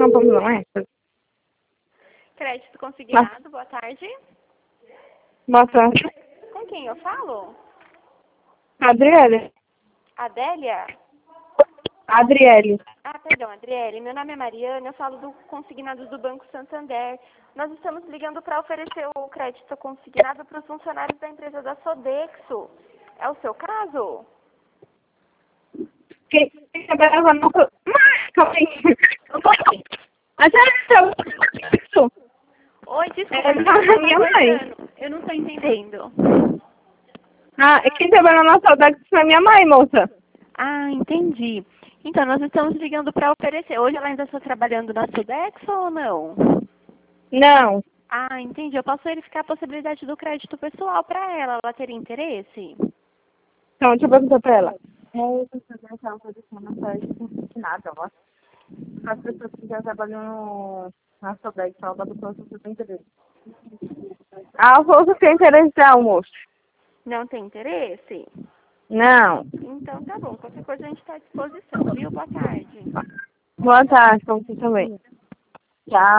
não vamos não, é? Crédito consignado, boa tarde. Boa tarde. Com quem eu falo? Adriele. Adélia? Adriele. Ah, perdão, Adriele. Meu nome é Mariana, eu falo do Consignados do Banco Santander. Nós estamos ligando para oferecer o crédito consignado para os funcionários da empresa da Sodexo. É o seu caso? Quem trabalhava no... Calma aí. Eu tô aqui. Mas é isso. Oi, desculpa, É minha mãe. eu não estou entendendo. Ah, quem trabalha na saudade é minha mãe, moça. Ah, entendi. Então, nós estamos ligando para oferecer. Hoje ela ainda está trabalhando na Sodexo ou não? Não. Ah, entendi. Eu posso verificar a possibilidade do crédito pessoal para ela. Ela teria interesse? Então, deixa eu perguntar pra ela. Eu estou fazendo oferecendo nada, ó. As pessoas que já trabalham na Sobex, Salvador, você tem interesse. A Alfonso tem interesse não, moço. Não tem interesse? Não. Então tá bom. Qualquer coisa a gente está à disposição, viu? Boa tarde. Boa tarde, pra você também. Tchau.